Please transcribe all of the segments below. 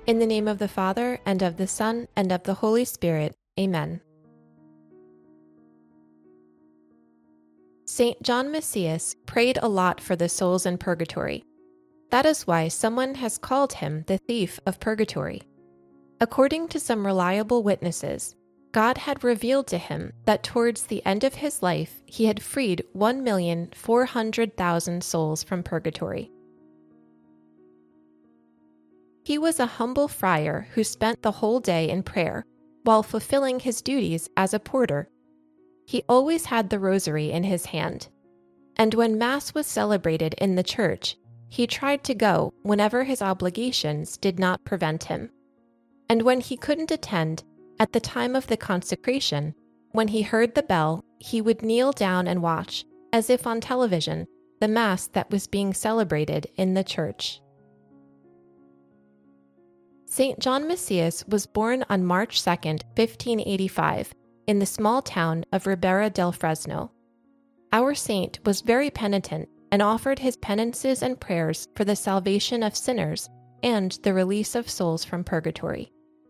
In the name of the Father, and of the Son, and of the Holy Spirit. Amen. Saint John Macias prayed a lot for the souls in purgatory. That is why someone has called him the thief of purgatory. According to some reliable witnesses, God had revealed to him that towards the end of his life he had freed 1,400,000 souls from purgatory. He was a humble friar who spent the whole day in prayer while fulfilling his duties as a porter. He always had the rosary in his hand, and when Mass was celebrated in the church, he tried to go whenever his obligations did not prevent him. And when he couldn't attend, at the time of the consecration, when he heard the bell, he would kneel down and watch, as if on television, the Mass that was being celebrated in the church. Saint John Macias was born on March 2, 1585, in the small town of Ribera del Fresno. Our saint was very penitent and offered his penances and prayers for the salvation of sinners and the release of souls from purgatory.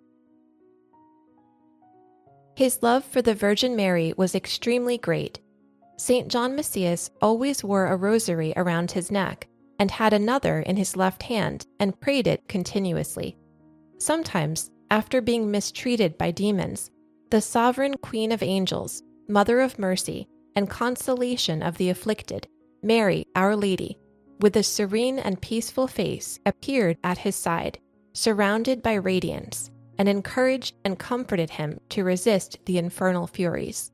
His love for the Virgin Mary was extremely great. Saint John Macias always wore a rosary around his neck and had another in his left hand and prayed it continuously. Sometimes, after being mistreated by demons, the sovereign Queen of Angels, Mother of Mercy, and Consolation of the Afflicted, Mary, Our Lady, with a serene and peaceful face, appeared at his side, surrounded by radiance, and encouraged and comforted him to resist the infernal furies.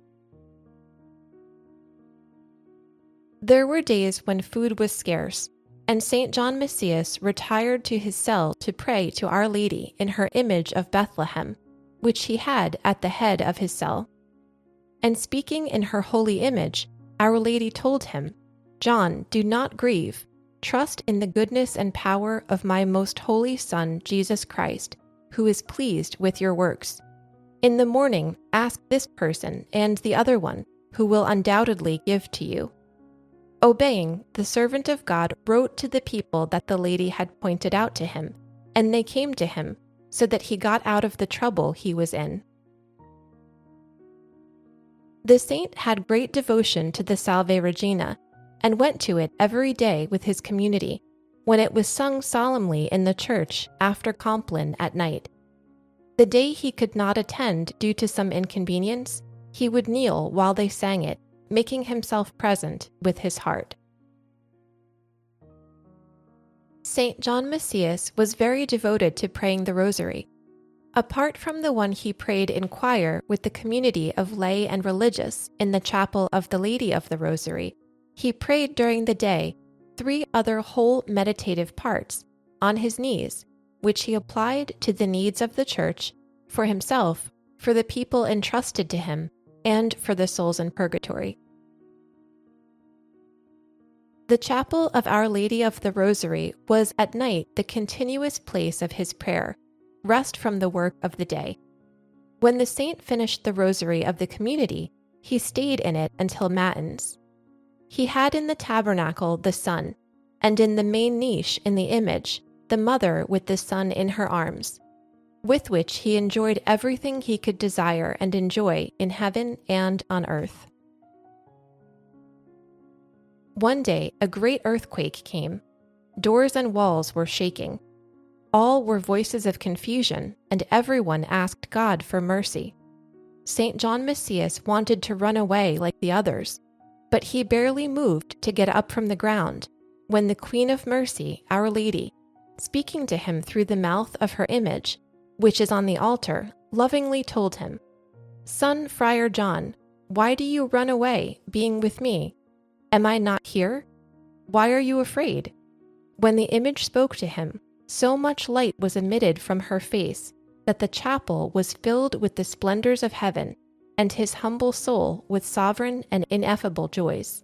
There were days when food was scarce, and Saint John Macias retired to his cell to pray to Our Lady in her image of Bethlehem, which he had at the head of his cell. And speaking in her holy image, Our Lady told him, "John, do not grieve. Trust in the goodness and power of my most holy Son, Jesus Christ, who is pleased with your works. In the morning, ask this person and the other one, who will undoubtedly give to you." Obeying, the servant of God wrote to the people that the lady had pointed out to him, and they came to him, so that he got out of the trouble he was in. The saint had great devotion to the Salve Regina, and went to it every day with his community, when it was sung solemnly in the church after Compline at night. The day he could not attend due to some inconvenience, he would kneel while they sang it, making himself present with his heart. Saint John Macias was very devoted to praying the rosary. Apart from the one he prayed in choir with the community of lay and religious in the chapel of the Lady of the Rosary, he prayed during the day 3 other whole meditative parts on his knees, which he applied to the needs of the Church, for himself, for the people entrusted to him, and for the souls in purgatory. The chapel of Our Lady of the Rosary was at night the continuous place of his prayer, rest from the work of the day. When the saint finished the rosary of the community, he stayed in it until matins. He had in the tabernacle the Son, and in the main niche in the image, the Mother with the Son in her arms, with which he enjoyed everything he could desire and enjoy in heaven and on earth. One day, a great earthquake came. Doors and walls were shaking. All were voices of confusion, and everyone asked God for mercy. Saint John Macias wanted to run away like the others, but he barely moved to get up from the ground, when the Queen of Mercy, Our Lady, speaking to him through the mouth of her image, which is on the altar, lovingly told him, "Son Friar John, why do you run away, being with me? Am I not here? Why are you afraid?" When the image spoke to him, so much light was emitted from her face that the chapel was filled with the splendors of heaven, and his humble soul with sovereign and ineffable joys.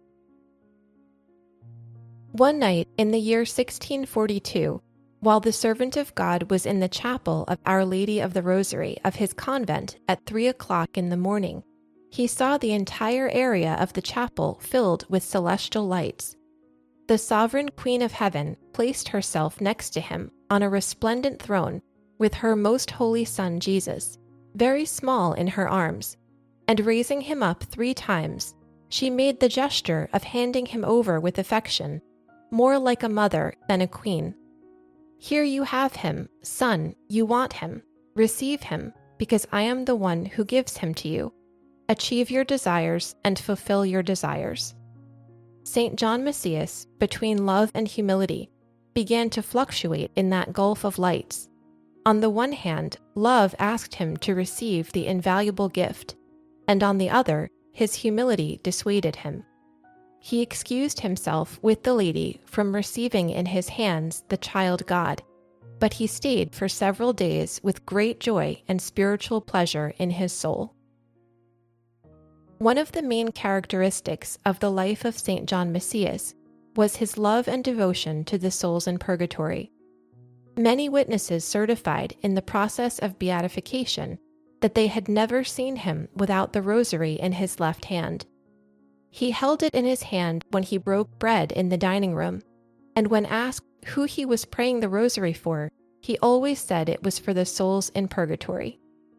One night in the year 1642, while the servant of God was in the chapel of Our Lady of the Rosary of his convent at 3 o'clock in the morning, he saw the entire area of the chapel filled with celestial lights. The sovereign Queen of Heaven placed herself next to him on a resplendent throne with her most holy Son Jesus, very small in her arms, and raising him up 3 times, she made the gesture of handing him over with affection, more like a mother than a queen. Here you have him, son, you want him. Receive him, because I am the one who gives him to you. Achieve your desires and fulfill your desires. St. John Macias, between love and humility, began to fluctuate in that gulf of lights. On the one hand, love asked him to receive the invaluable gift, and on the other, his humility dissuaded him. He excused himself with the lady from receiving in his hands the child God, but he stayed for several days with great joy and spiritual pleasure in his soul. One of the main characteristics of the life of St. John Macias was his love and devotion to the souls in purgatory. Many witnesses certified in the process of beatification that they had never seen him without the rosary in his left hand. He held it in his hand when he broke bread in the dining room, and when asked who he was praying the rosary for, he always said it was for the souls in purgatory.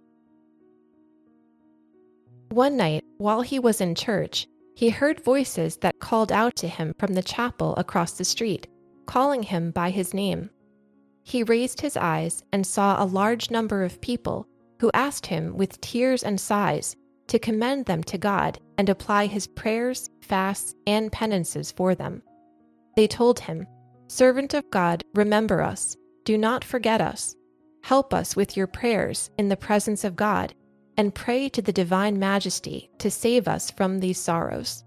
One night, while he was in church, he heard voices that called out to him from the chapel across the street, calling him by his name. He raised his eyes and saw a large number of people who asked him with tears and sighs to commend them to God and apply his prayers, fasts, and penances for them. They told him, "Servant of God, remember us. Do not forget us. Help us with your prayers in the presence of God, and pray to the Divine Majesty to save us from these sorrows."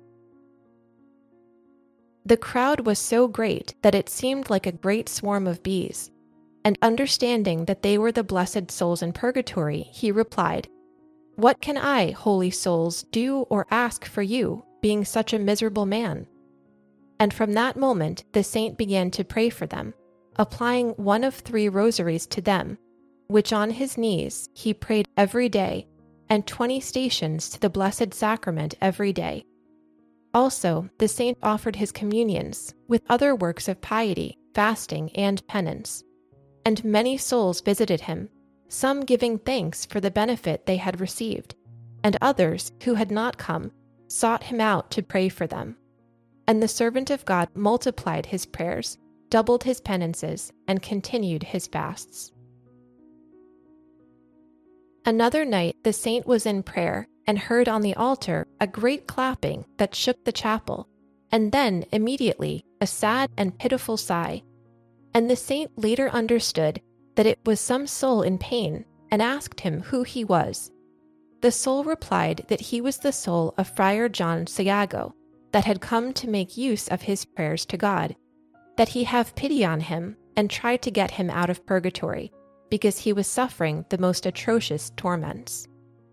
The crowd was so great that it seemed like a great swarm of bees, and understanding that they were the blessed souls in purgatory, he replied, "What can I, holy souls, do or ask for you, being such a miserable man?" And from that moment the saint began to pray for them, applying one of 3 rosaries to them, which on his knees he prayed every day, and 20 stations to the Blessed Sacrament every day. Also, the saint offered his communions, with other works of piety, fasting, and penance. And many souls visited him, some giving thanks for the benefit they had received, and others, who had not come, sought him out to pray for them. And the servant of God multiplied his prayers, doubled his penances, and continued his fasts. Another night the saint was in prayer and heard on the altar a great clapping that shook the chapel, and then immediately a sad and pitiful sigh. And the saint later understood that it was some soul in pain, and asked him who he was. The soul replied that he was the soul of Friar John Sayago, that had come to make use of his prayers to God, that he have pity on him and try to get him out of purgatory, because he was suffering the most atrocious torments.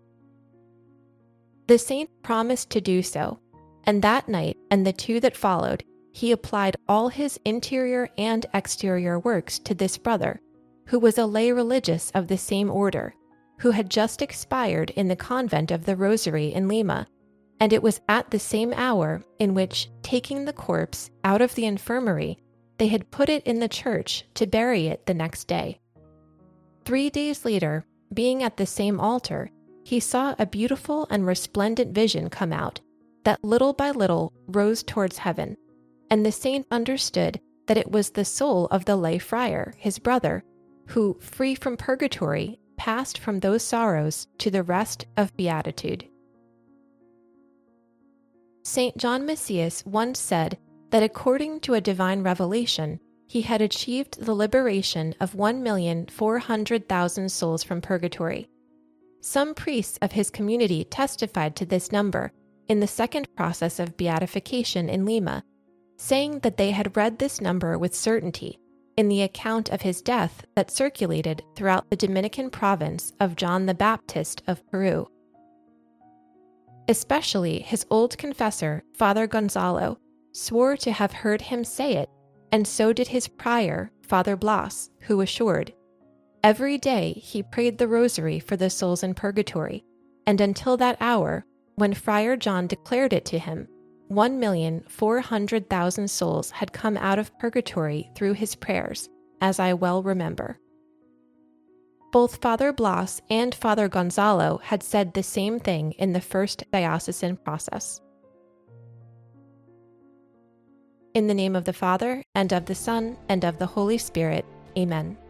The saint promised to do so, and that night and the 2 that followed, he applied all his interior and exterior works to this brother, who was a lay religious of the same order, who had just expired in the convent of the Rosary in Lima, and it was at the same hour in which, taking the corpse out of the infirmary, they had put it in the church to bury it the next day. 3 days later, being at the same altar, he saw a beautiful and resplendent vision come out, that little by little rose towards heaven, and the saint understood that it was the soul of the lay friar, his brother, who, free from purgatory, passed from those sorrows to the rest of beatitude. St. John Macias once said that according to a divine revelation, he had achieved the liberation of 1,400,000 souls from purgatory. Some priests of his community testified to this number in the second process of beatification in Lima, saying that they had read this number with certainty in the account of his death that circulated throughout the Dominican province of John the Baptist of Peru. Especially his old confessor, Father Gonzalo, swore to have heard him say it, and so did his prior, Father Blas, who assured, "Every day he prayed the rosary for the souls in purgatory, and until that hour, when Friar John declared it to him, 1,400,000 souls had come out of purgatory through his prayers, as I well remember." Both Father Blas and Father Gonzalo had said the same thing in the first diocesan process. In the name of the Father, and of the Son, and of the Holy Spirit, Amen.